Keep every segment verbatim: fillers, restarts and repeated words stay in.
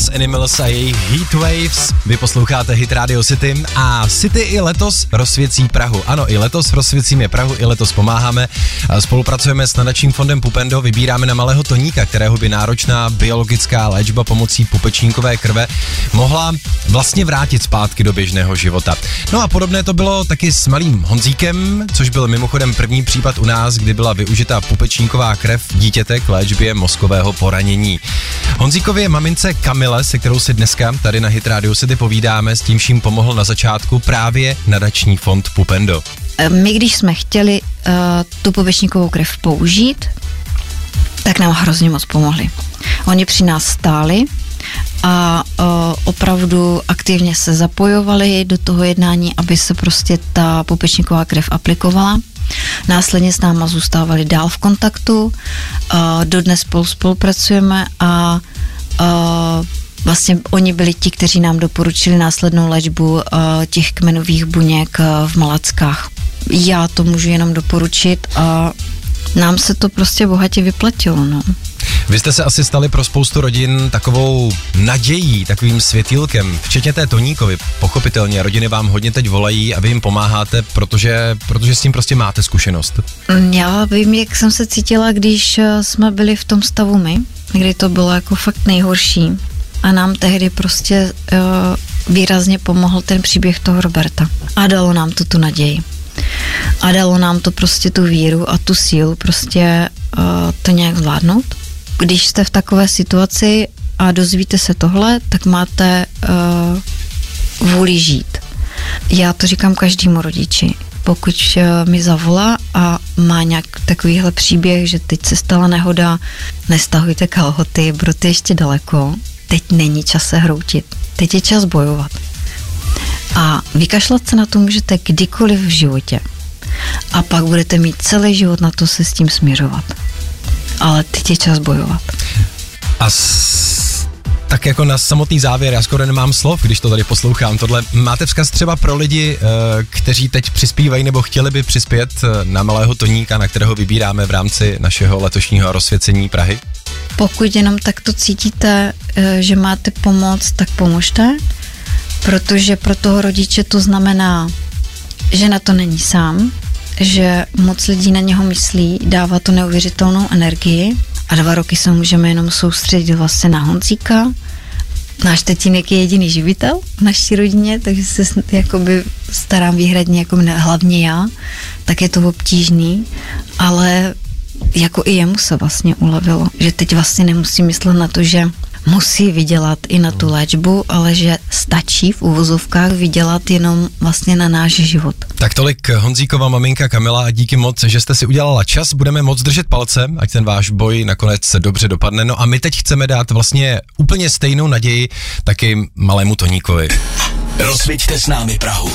Glass Animals a jejich Heatwaves. Vy posloucháte Hit Radio City a City i letos rozsvěcí Prahu. Ano, i letos rozsvěcíme Prahu, i letos pomáháme. Spolupracujeme s nadačním fondem Pupendo, vybíráme na malého Toníka, kterého by náročná biologická léčba pomocí pupečníkové krve mohla vlastně vrátit zpátky do běžného života. No a podobné to bylo taky s malým Honzíkem, což byl mimochodem první případ u nás, kdy byla využita pupečníková krev dítěte k léčbě mozkového poranění. Honzíkově mamince Kamile, se kterou si dneska tady na Hit Radio City povídáme, s tím vším pomohl na začátku právě nadační fond Pupendo. My, když jsme chtěli uh, tu pupečníkovou krev použít, tak nám hrozně moc pomohli. Oni při nás stáli a uh, opravdu aktivně se zapojovali do toho jednání, aby se prostě ta pupečníková krev aplikovala. Následně s náma zůstávali dál v kontaktu, uh, dodnes spolu spolupracujeme a uh, vlastně oni byli ti, kteří nám doporučili následnou léčbu uh, těch kmenových buněk uh, v Malackách. Já to můžu jenom doporučit a nám se to prostě bohatě vyplatilo, no. Vy jste se asi stali pro spoustu rodin takovou nadějí, takovým světýlkem, včetně té Toníkovi. Pochopitelně, rodiny vám hodně teď volají a vy jim pomáháte, protože, protože s tím prostě máte zkušenost. Já vím, jak jsem se cítila, když jsme byli v tom stavu my, kdy to bylo jako fakt nejhorší a nám tehdy prostě uh, výrazně pomohl ten příběh toho Roberta a dalo nám to tu naději. A dalo nám to prostě tu víru a tu sílu prostě uh, to nějak zvládnout. Když jste v takové situaci a dozvíte se tohle, tak máte uh, vůli žít. Já to říkám každému rodiči. Pokud uh, mi zavolá a má nějak takovýhle příběh, že teď se stala nehoda, nestahujte kalhoty, budete ještě daleko, teď není čas se hroutit, teď je čas bojovat. A vykašlat se na to můžete kdykoliv v životě. A pak budete mít celý život na to se s tím směřovat. Ale teď je čas bojovat. A s, tak jako na samotný závěr, já skoro nemám slov, když to tady poslouchám tohle. Máte vzkaz třeba pro lidi, kteří teď přispívají nebo chtěli by přispět na malého Toníka, na kterého vybíráme v rámci našeho letošního rozsvěcení Prahy? Pokud jenom takto cítíte, že máte pomoc, tak pomožte, protože pro toho rodiče to znamená, že na to není sám, že moc lidí na něho myslí, dává to neuvěřitelnou energii a dva roky se můžeme jenom soustředit vlastně na Honzíka. Náš tatínek je jediný živitel v naší rodině, takže se jakoby starám výhradně jako hlavně já, tak je to obtížný, ale jako i jemu se vlastně ulevilo, že teď vlastně nemusí myslet na to, že musí vydělat i na tu léčbu, ale že stačí v uvozovkách vydělat jenom vlastně na náš život. Tak tolik Honzíkova maminka Kamila a díky moc, že jste si udělala čas, budeme moc držet palce, ať ten váš boj nakonec dobře dopadne. No a my teď chceme dát vlastně úplně stejnou naději taky malému Toníkovi. Rozsviťte s námi Prahu.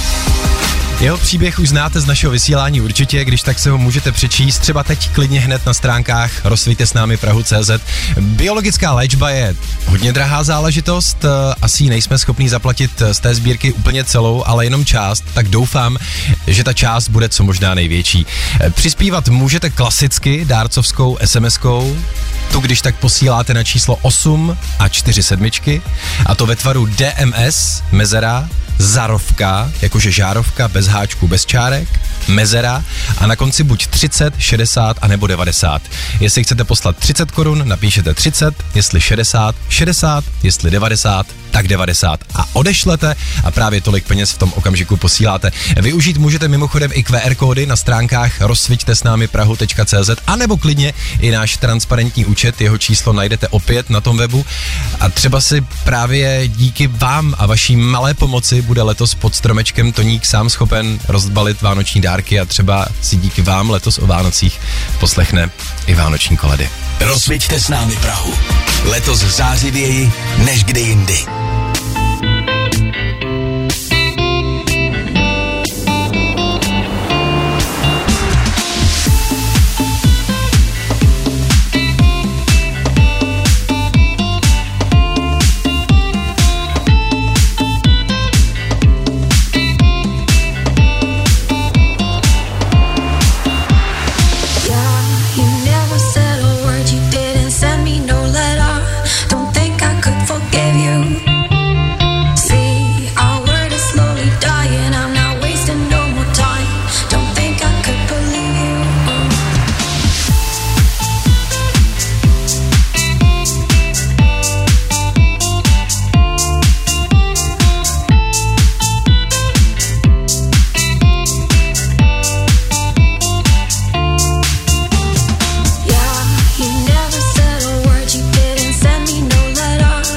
Jeho příběh už znáte z našeho vysílání určitě, když tak se ho můžete přečíst třeba teď klidně hned na stránkách rozsviťte s námi Prahu tečka cé zet. Biologická léčba je hodně drahá záležitost, asi ji nejsme schopní zaplatit z té sbírky úplně celou, ale jenom část, tak doufám, že ta část bude co možná největší. Přispívat můžete klasicky dárcovskou es em eskou, tu když tak posíláte na číslo osm a čtyři sedmičky a to ve tvaru dé em es, mezera, zarovka, jakože žárovka, bez háčku, bez čárek, mezera a na konci buď třicet, šedesát a nebo devadesát. Jestli chcete poslat třicet korun, napíšete třicet, jestli šedesát, šedesát, jestli devadesát, tak devadesát a odešlete a právě tolik peněz v tom okamžiku posíláte. Využít můžete mimochodem i kvé er kódy na stránkách rozsviťte s námi Prahu tečka cé zet a nebo klidně i náš transparentní účet, jeho číslo najdete opět na tom webu a třeba si právě díky vám a vaší malé pomoci bude letos pod stromečkem Toník sám schopen rozbalit vánoční dárky a třeba si díky vám letos o Vánocích poslechne i vánoční koledy. Rozsviťte s námi Prahu. Letos zářivěji než kdy jindy.